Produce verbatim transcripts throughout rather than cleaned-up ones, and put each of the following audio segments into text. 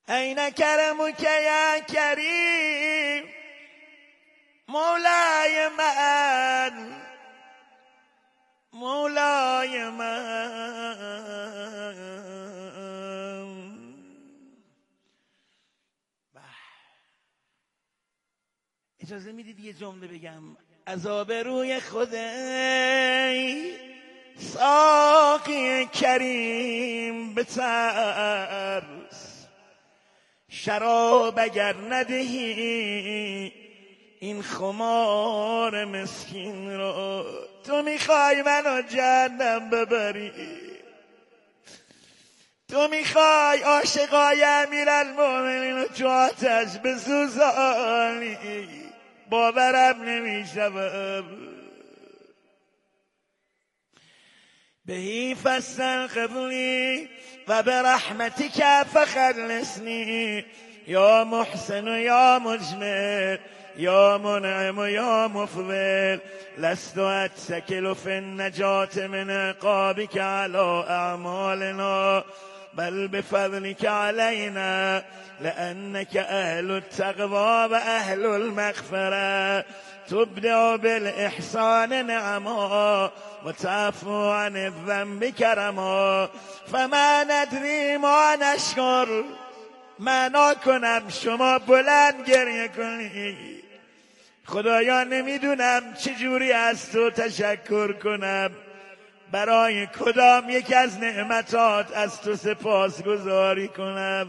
این کرمک یا کریم مولای من مولای من. اجازه میدید یه جمله بگم؟ عذاب روی خودی ساقی کریم بترس، شراب اگر ندهی این خمار مسکین رو. تو میخوای منو جهنم ببری، تو میخوای عاشقای امیرالمومنین رو تو آتش بسوزانی، باورم نمیشود. بهی فاستغفرنی و برحمتک فخلصنی یا محسن و یا مجمل یا منعم و یا مفضل. لست اتکل فی النجات من عقابک علی اعمالنا بل بفضلك علينا لأنك أهل التقوى وأهل المغفرة تبدع بالإحسان نعما وتعفو عن الذنب کرما. فما ندری ما نشکر، معنا کنم شما بلند گریه کنی. خدایا نمیدونم چجوری از تو تشکر کنم، برای کدام یک از نعمتات از تو سپاس گذاری کنم.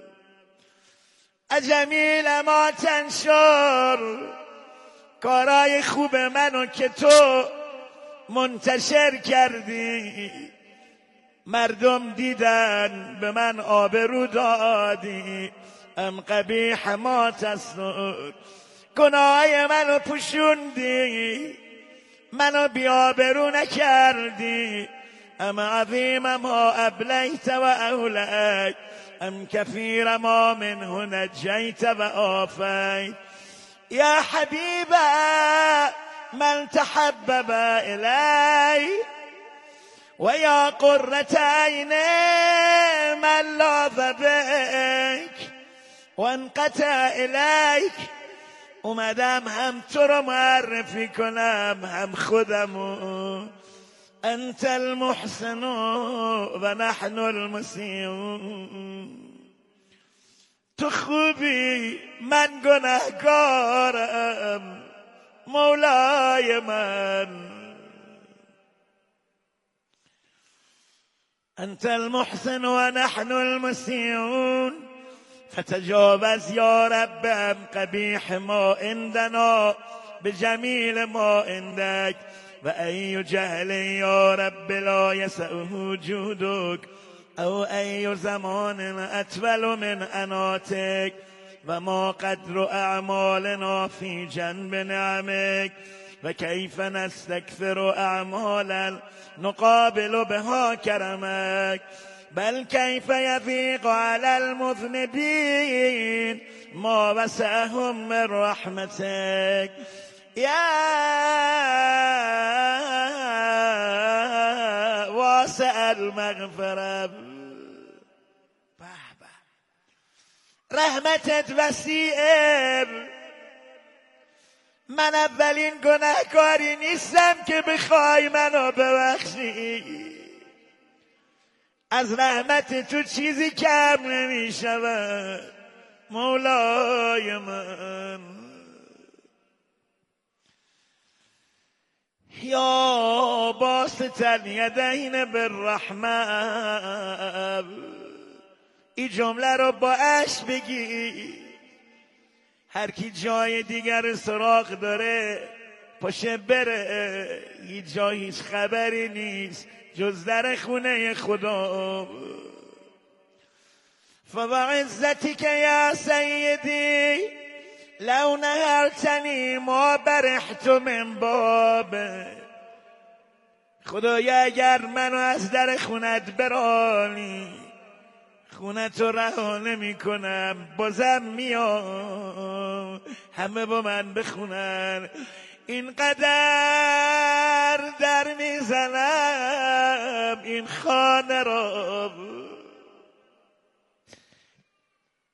اجمیل ما تنشر، کارای خوب منو که تو منتشر کردی، مردم دیدن به من آبرو دادی. ام قبیح ما تستر، گناهای منو پوشوندی، منو بیابرو نکردی. ام عظیم ما ابلیت و اولیت ام کثیر ما منه نجیت و آفیت. یا حبیب من تحبب الی و یا قرة عین من لاذ بک و انقطع الیک. اومدم هم تو رو معرفی کنم هم خودمو. انت المحسن و نحن المسیئون. تو خوبی من گناهکارم مولای من. انت المحسن و نحن المسیئون فتجاوز یا رب عن قبیح ما عندنا بجمیل ما عندک و ای جهل یا رب لا یسعه جودک او ای زمان اطول من اناتک و ما قدر اعمالنا فی جنب نعمک و کیف نستکثر اعمالا نقابل بها کرمک بل کیف یضیق علی المذنبین ما وسعهم من رحمتک یا واسع المغفرة. رحمتت وسیعه. من اولین گناهکاری نیستم که بخوای منو ببخشی. از رحمت تو چیزی کم نمی شود مولای من. یا باسط الیدین بالرحمه. این جمله رو با اش بگی. هر کی جای دیگر سراغ داره پاشه بره، هیچ جای هیچ خبری نیست جز در خونه خدا. فوعزتک یا سیدی لو نهرتنی ما برحت من باب. خدایا اگر منو از در خونت برانی، خونت رو رها نمی کنم، بازم میام همه با من بخونن. اینقدر در میزنم این خانه را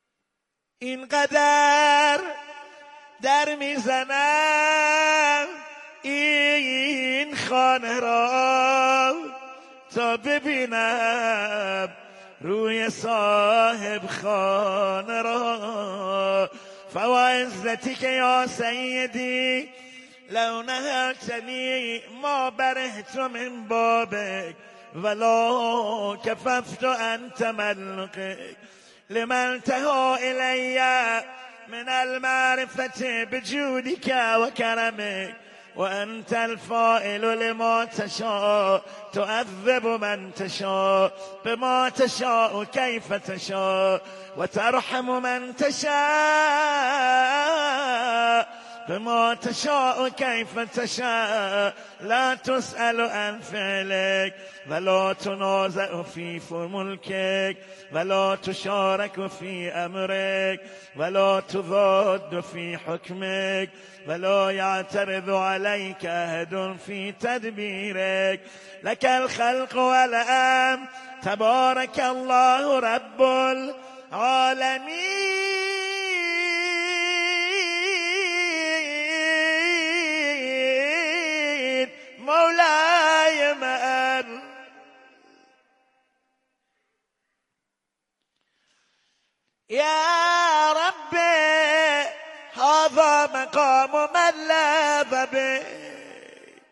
اینقدر در میزنم این خانه را تا ببینم روی صاحب خانه را. فوعزتك یا سیدی لو نهرتنی ما برهت من بابك ولا كففت عن تملقك لما انتهى إلي من المعرفة بجودك وكرمك وأنت الفائل لما تشاء تعذب من تشاء بما تشاء كيف تشاء وترحم من تشاء بما تشاء كيف تشاء لا تسأل عن فعلك ولا تنازع في ملكك ولا تشارك في أمرك ولا تضاد في حكمك ولا يعترض عليك أحد في تدبيرك لك الخلق والأمر تبارك الله رب العالمين مولاي من يا ربي هذا مقام من لاذ بك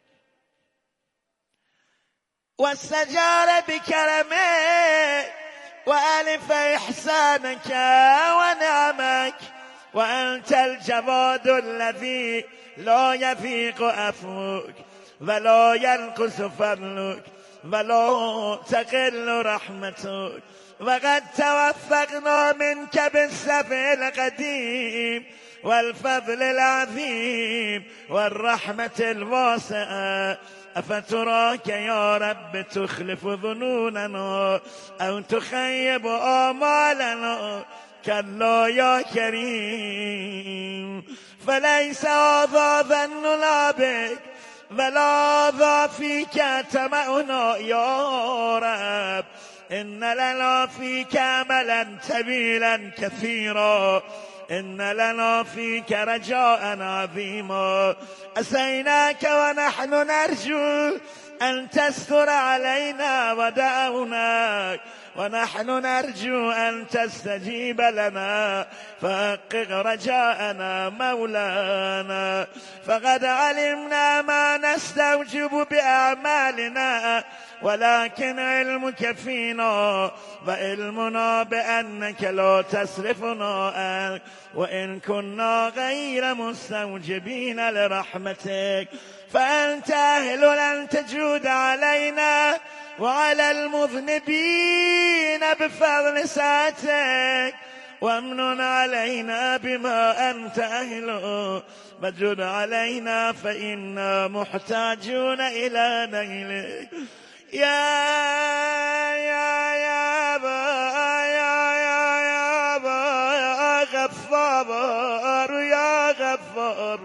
واستجار بكرمك وألف إحسانك ونعمك وأنت الجواد الذي لا يفيق عفوك ولا ينقص فضلك ولا تقل رحمتك وقد توفقنا منك بالسفع القديم والفضل العظيم والرحمة الواسعة أفتراك يا رب تخلف ظنوننا أو تخيب آمالنا كلا يا كريم فليس هذا ظننا بك ولا ذا فيك تمعنا يا رب إن لنا فيك أملا طويلا كثيرا إن لنا فيك رجاء عظيما أسيناك ونحن نرجو أن تستر علينا ودعوناك ونحن نرجو أن تستجيب لنا فحقق رجاءنا مولانا فقد علمنا ما نستوجب بأعمالنا ولكن علمك فينا وعلمنا بأنك لا تصرفنا عنك وإن كنا غير مستوجبين لرحمتك فأنت أهل أن تجود علينا وعلى المذنبين بفضل ساعتك وامنن علينا بما أنت أهله وجد علينا فإنا محتاجون إلى نيلك يا يا يا با يا يا يا با يا غفار يا غفار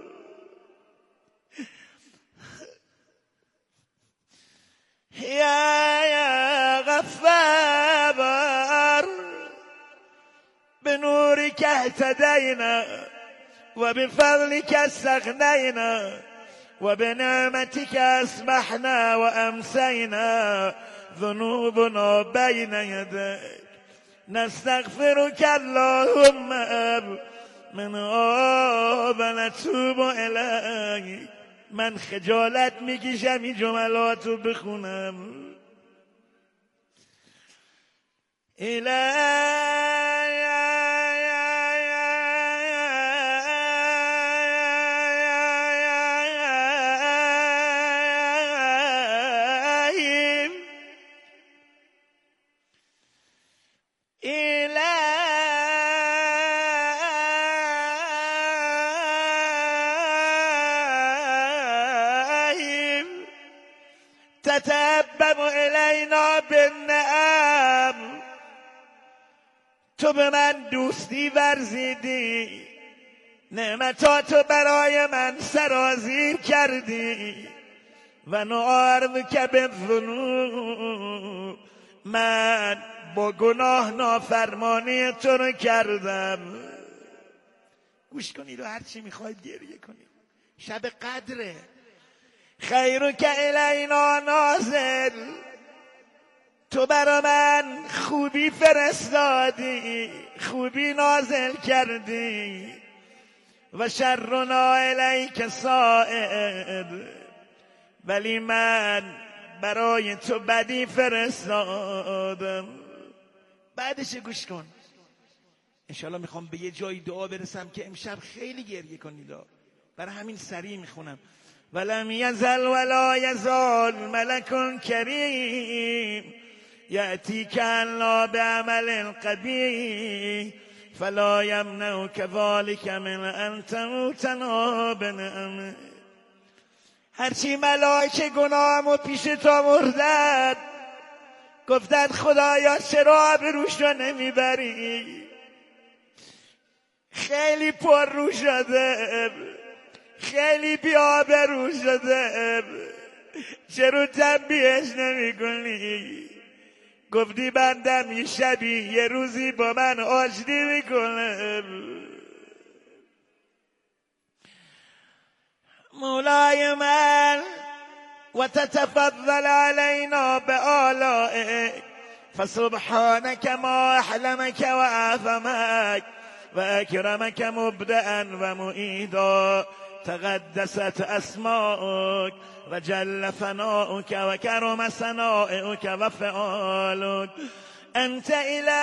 يا يا غفار بنورك اهتدينا وبفضلك استغنينا وبنعمتك أصبحنا وأمسينا ذنوبنا بين يديك نستغفرك اللهم من آب نتوب إليك من خجالت میکشم این جملاتو بخونم تتأبب إلينا بالنعم تو به من دوستی ورزیدی نعمتاتو برای من سرازیر کردی و نعرض که به ذنوب من با گناه نافرمانی تو رو کردم. گوش کنید و هر چی میخواید گریه کنید. شب قدره. خیرک الینا نازل، تو برا من خوبی فرستادی، خوبی نازل کردی. و شرنا الیک سائر، ولی من برای تو بدی فرستادم. بعدش گوش کن. انشالله میخوام به یه جایی دعا برسم که امشب خیلی گریه کنید. برای همین سریع میخونم. ولم یزل ولا یزال ملک کریم یأتیک الا بعمل قبیح فلا یمنعک ذلک من ان تموت بنعمه. هرچی ملائکه گناهمو پیش تو مردن، گفتن خدایا چرا آبروش رو نمیبری؟ خیلی پر رو شده، خیلی بی‌آبرو شده، چرا تنبیهش نمی کنی؟ گفتی بندم یه شبی یه روزی با من آشتی میکنه. مولای من و تتفضل علینا بآلائک فسبحانک ما احلمک و اعظمک و اکرمک مبدأ و معیدا تقدست اسماؤک و جل ثناؤک و کرم ثناؤک و فعالک. انت الهی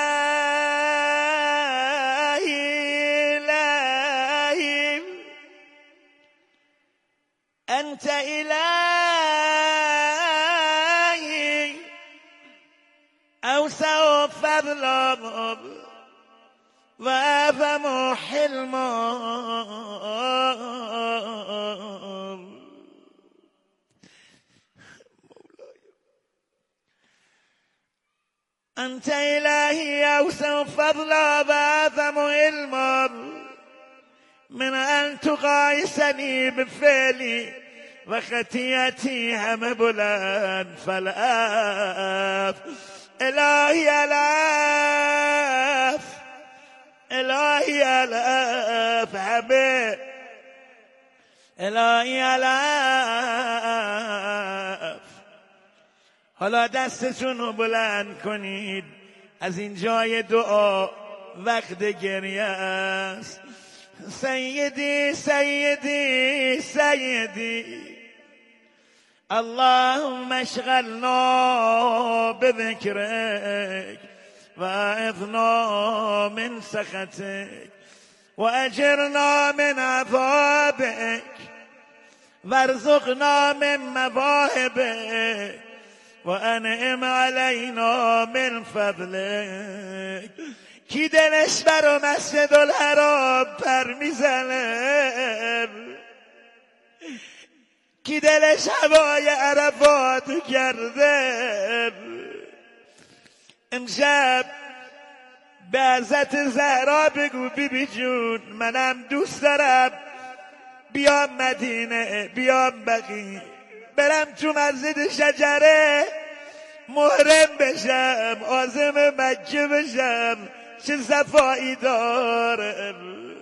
الهی انت الهی اوسع فضلا و اعظم حلما. انت الهی اوسع فضلا و اعظم علما من ان تقایسنی بفعلی و خطیئتی همه بلند فالعف. الهی العف الهی العف همه الهی العف. حالا دستتون رو بلند کنید. از این جای دعا وقت گریه است. سیدی سیدی سیدی اللهم اشغلنا بذكرك واعذنا من سخطك واجرنا من عذابك وارزقنا من مواهبك وانعم علينا من فضلك. کی دلش برا مسجد الحرام پر میزنه؟ کی دلش هوای عرفات کرده؟ امشب به حضرت زهرا بگو بی بی جون منم دوست دارم بیام مدینه، بیام بقیع، برم تو مسجد شجره محرم بشم، عازم مکه بشم. چه صفایی داره.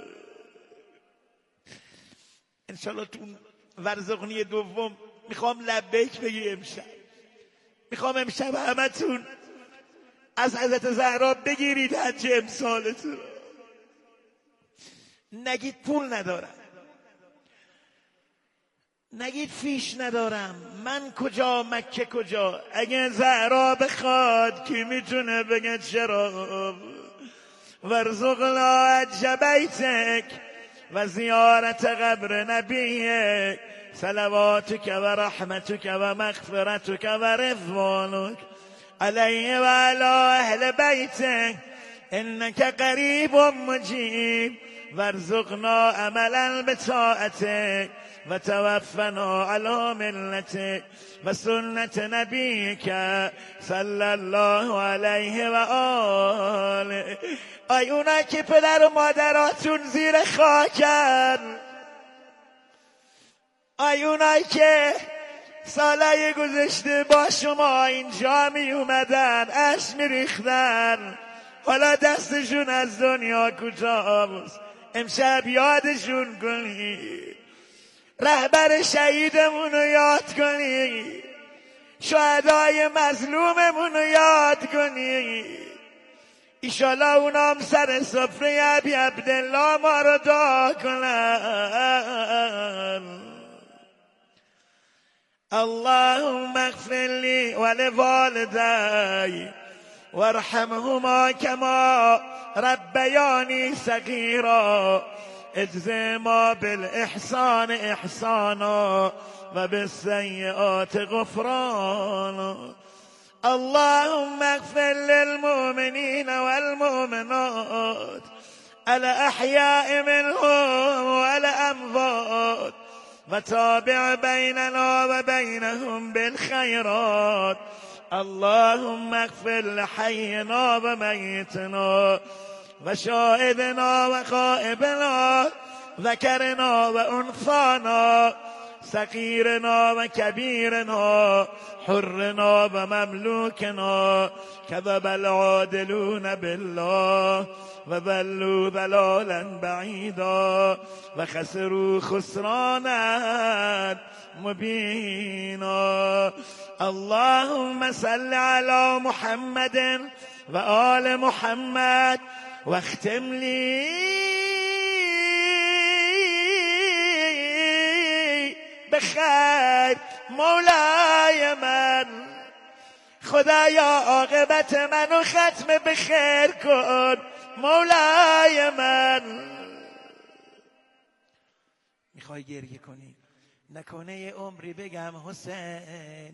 انشالله تو ورزقنی دوم میخوام لبیک بگی. امشب میخوام امشب همتون از حضرت زهرا بگیرید حج امسالتون. نگید پول ندارم، نگید فیش ندارم، من کجا مکه کجا. اگه زهرا بخواد کی میتونه بگه چرا؟ ورزقنا حج بیتک و زیارت قبر نبیک صلواتک و رحمتک و مغفرتک و رضوانک علیه و علی اهل بیتک انک قریب مجیب. وارزقنا عملا بطاعتک و توفنا علی ملتک و سنت نبیک صلی الله علیه و آله. آی اونایی که پدر و مادراتون زیر خاکن، آی اونایی که سالای گذشته با شما اینجا می اومدن، اش می ریختن، حالا دستشون از دنیا کوتاست. امشب یادشون کنی، رهبر شهیدمون رو یاد کنی، شهدای مظلوممون رو یاد کنی. ایشالا اونام سر سفره ابی عبدالله ما رو دعا کنن. اللهم اغفر لي ولوالدي وارحمهما كما ربياني صغيرا اجزما بالإحسان إحسانا وبالسيئات غفرانا. اللهم اغفر للمؤمنين والمؤمنات الأحياء منهم والأموات وتابع بيننا وبينهم بالخيرات. اللهم اغفر لحينا وميتنا وشاهدنا وغائبنا ذكرنا وأنثانا صغيرنا وكبيرنا حرنا ومملوكنا. كذب العادلون بالله وضلوا ضلالا بعيدا وخسروا خسرانا مبينا. اللهم صل على محمد وآل محمد واختم لي بخیر مولای من. خدایا عاقبت منو ختم بخیر کن مولای من. میخوای گریه کنی؟ نکنه عمری بگم حسین،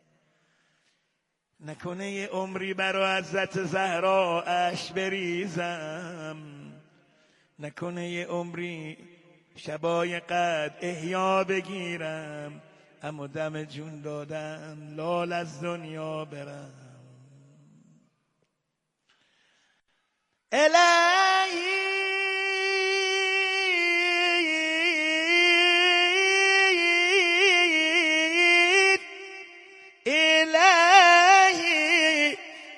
نکنه عمری برا حضرت زهرا اش بریزم، نکنه عمری شبای قد احیا بگیرم، اما دم جون دادم لال از دنیا برم. الهی الهی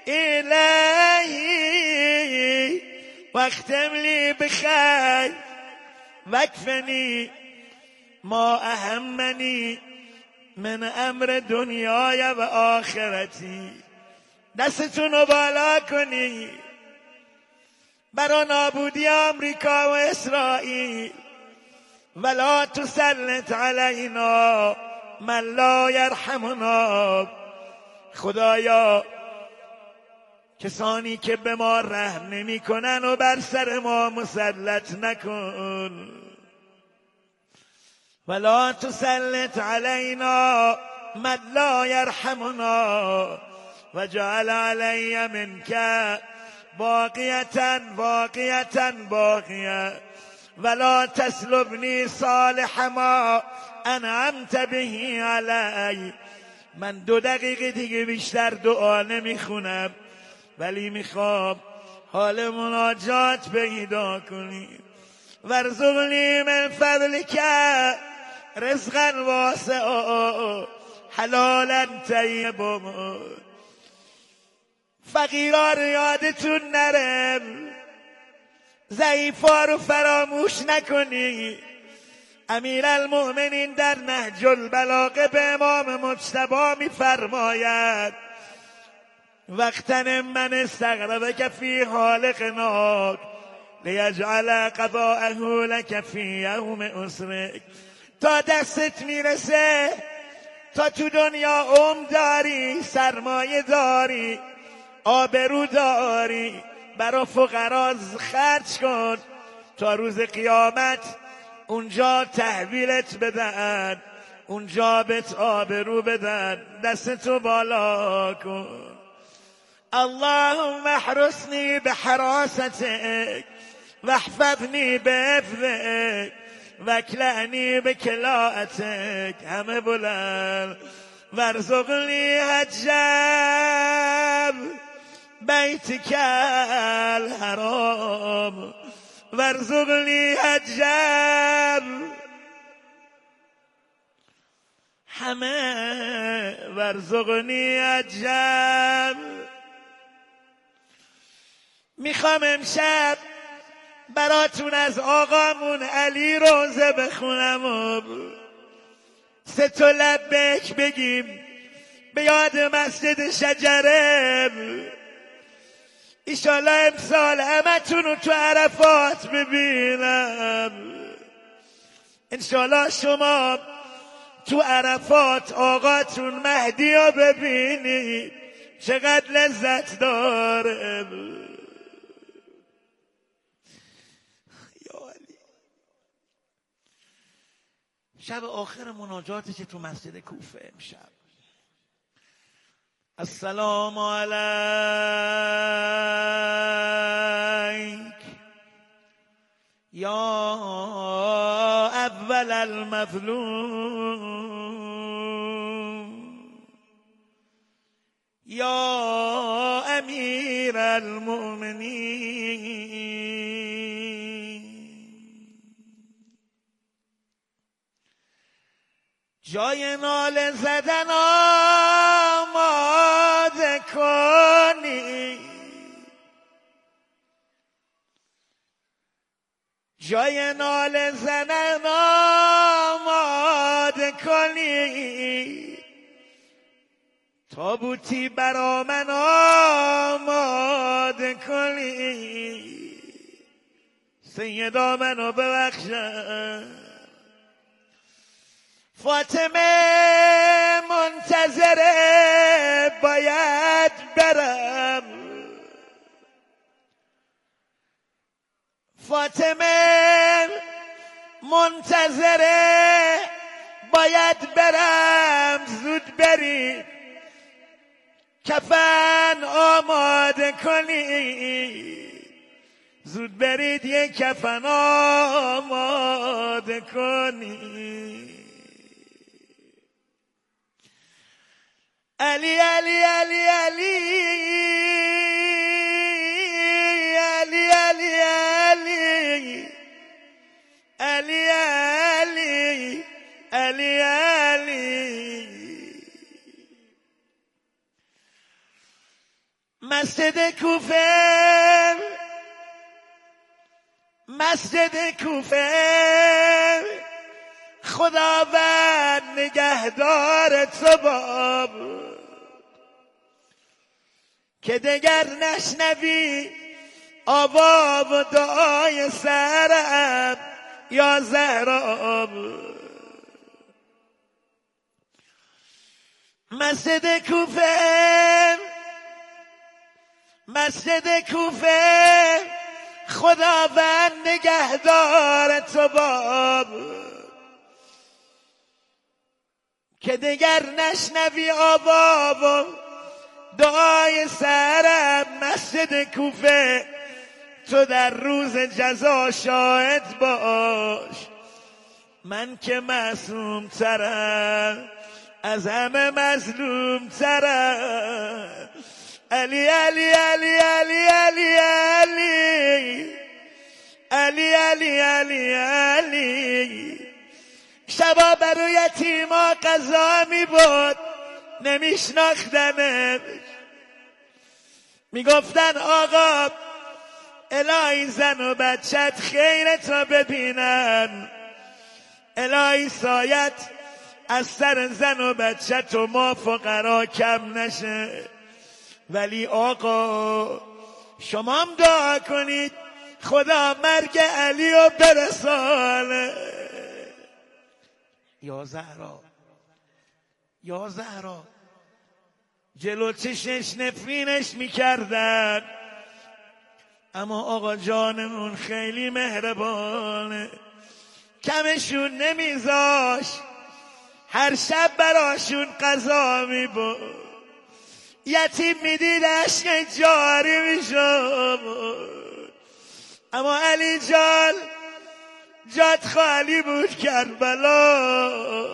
الهی واختم لي بخير واكفني ما اهمني من امر دنیای و آخرتی. دستتون رو بالا کنی برا نابودی آمریکا و اسرائیل. ولا تسلط علینا من لا یرحمنا. خدایا کسانی که به ما رحم نمی کنن و بر سر ما مسلط نکن. ولا تسلط علينا من لا يرحمنا وجعل علي منك باقية باقية باقية ولا تسلبني صالح ما انعمت به علي. من دو دقیقه دیگه بیشتر دعا نمیخونم، ولی میخوام حال مناجات پیدا کنی. وارزقنی من فضلک رزقا واسعا حلالا طیبا. فقیرا رو یادتون نره، ضعیفا رو فراموش نکنی. امیرالمؤمنین در نهج البلاغه به امام مجتبی میفرماید وقتن من استغربک فی حالقناک لیجعل قضاءه لك فی یوم اسرک. تا دستت میرسه، تا تو دنیا عمر داری، سرمایه داری، آبرو داری، برا فقرا خرج کن تا روز قیامت اونجا تحویلت بدن، اونجا بهت آبرو بدن. دستتو بالا کن. اللهم احرسنی بحراستک واحفظنی بحفظک واکلعنی بکلاءتک. همه بلند. وارزقنی حجب بیتک الحرام وارزقنی حجب همه ورزقنی عجب. میخوام امشب براتون از آقامون علی روزه بخونم و سه تا لبیک بگیم به یاد مسجد شجره. ایشالا امسال همتون رو تو عرفات ببینم. انشالله شما تو عرفات آقاتون مهدی رو ببینید چقدر لذت داره. شب آخر مناجاتش تو مسجد کوفه امشب. السلام علیک یا اول المظلوم یا امیر المؤمنین. جای ناله زدن آماده کنی، جای ناله زدن آماده کنی، تابوتی برا من آماده کنی. سیدا منو ببخشن. فاطمه منتظره باید برم، فاطمه منتظره باید برم. زود برید کفن آماده کنید، زود برید یک کفن آماده کنید. علی علی علی علی علی علی علی علی علی علی. مسجد کوفه، مسجد کوفه، خداوند نگهدار تو باب که دگر نشنوی آوا و دعای سرم یا زهرا. مسجد کوفه، مسجد کوفه، خداوند نگهدار تو باب که دگر نشنوی آوا و دعای سرم. مسجد کوفه تو در روز جزا شاهد باش، من که معصوم ترم از همه مظلوم ترم. علی علی علی علی علی علی علی علی علی علی. شبا برای یتیما قضا می بود، نمیشناختنش، میگفتن آقا الهی زن و بچت خیرت را ببینن، الهی سایت از سر زن و بچت و ما فقرا کم نشه. ولی آقا شما هم دعا کنید خدا مرگ علی رو برسانه. یا زهرا، یا زهرا، جلو چشش نفرینش میکردن، اما آقا جانمون خیلی مهربانه، کمشون نمیذاش، هر شب براشون غذا میبرد، یتیم میدید عشق جاری میشد. اما علی جان جات خالی بود کربلا،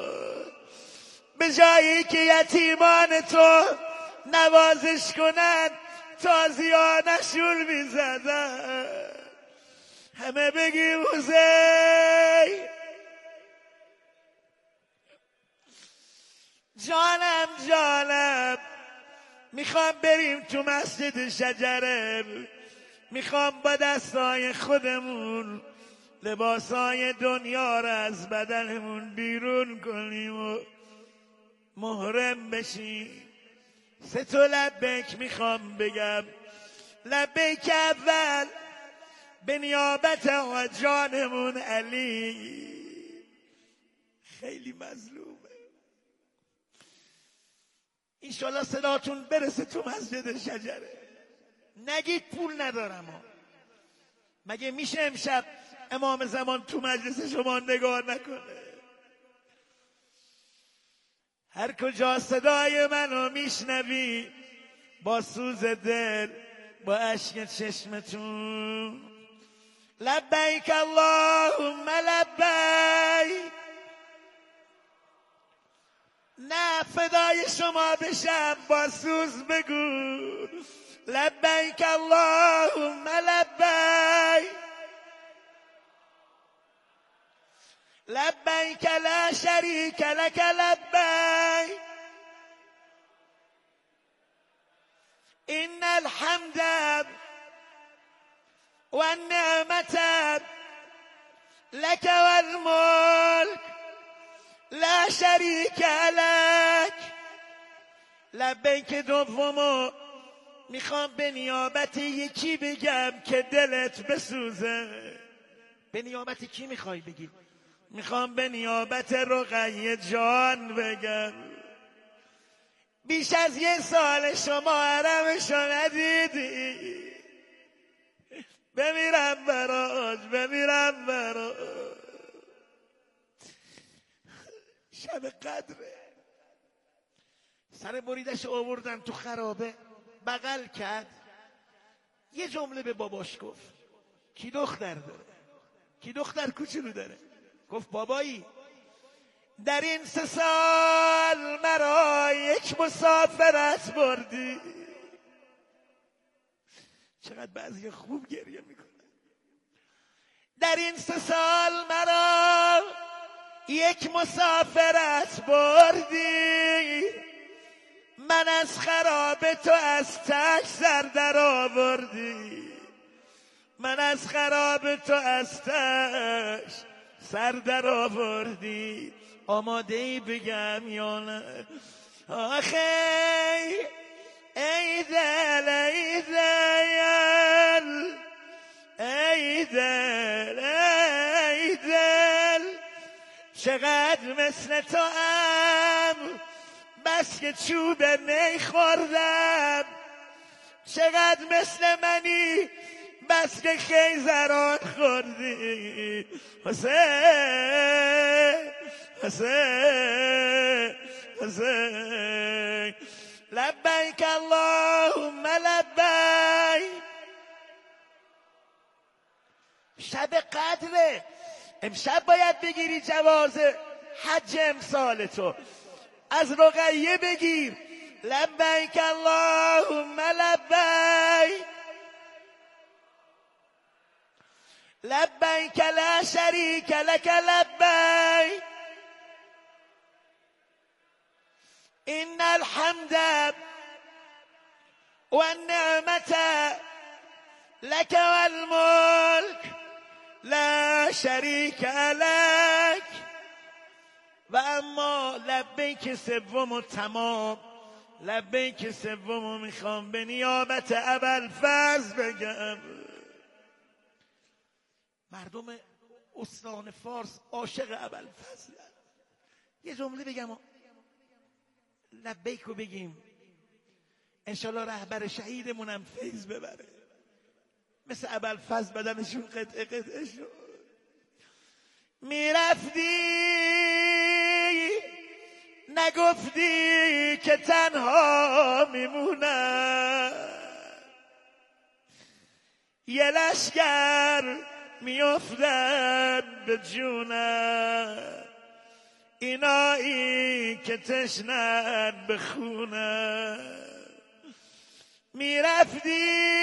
به جایی که یتیمان تو نوازش کنن تازیانشون میزدن. همه بگیم حسین. میخوام بریم تو مسجد شجره، میخوام با دستای خودمون لباسای دنیا را از بدنمون بیرون کنیم و محرم بشیم. سه تا لبیک میخوام بگم. لبیک اول به نیابت آقا جانمون علی، خیلی مظلومه، انشالله صداتون برسه تو مسجد شجره. نگید پول ندارم ها. مگه میشه امشب امام زمان تو مجلس شما نگاه نکنه؟ هر کجا صدای منو میشنوی، با سوز دل، با اشک چشمتون، لبیک اللهم لبیک، نه فدای شما بشم، با سوز بگو لبیک اللهم لبیک، لبیک لا شریک لک لبیک، ان الحمد والنعمت لك والملك لا شریک لک. لبیک دومو میخوام به نیابت یکی بگم که دلت بسوزه. به نیابت کی میخوای بگی؟ میخوام به نیابت رقیه جان بگم. بیش از یه سال شما حرمشو ندیدی، بمیرم براش، بمیرم براش. شب قدره، سر بریدش آوردن تو خرابه، بغل کرد، یه جمله به باباش گفت. کی دختر داره؟ کی دختر کوچولو داره؟ گفت بابایی در این سه سال مرا یک مسافرت بردی. چقدر بعضی خوب گریه میکنه. در این سه سال مرا یک مسافرت بردی، من از خراب تو از تک سر در آوردی، من از خراب تو از تک سر در آوردی. آماده ای بگم یا نه؟ آخه ای دل ای دل ای دل ای دل، چقدر مثل تو ام بس که چوب می خوردم، چقدر مثل منی بس که خیزران خوردی. حسین حسین حسین لبیک اللهم لبیک. شب قدره، امشب باید بگیری جواز حج امسال تو، از رقیه بگیر لبیک اللهم لبیک، لبیک لا شریک لک لبیک، ان الحمد والنعمت لك والملك لا شریک لک. و اما لبیک سوم تمام، لبیک سوم میخوام به نیابت ابوالفضل بگم. مردم استان فارس عاشق ابوالفضل. یه جمله بگم، لبیک رو بگیم، انشالله رهبر شهیدمونم فیض ببره، مثل ابوالفضل بدنشون قطعه قطعه شد. میرفتی نگفتی که تنها میمونم، یه لشگر میافتد به جونم، اینایی که تشنن به خونم. میرفتی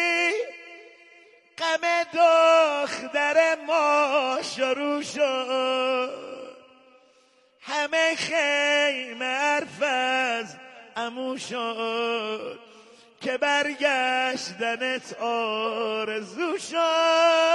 غم دختر ما شروع شد، همه خیمه حرف از عمو شد که برگشتنت آرزو شد.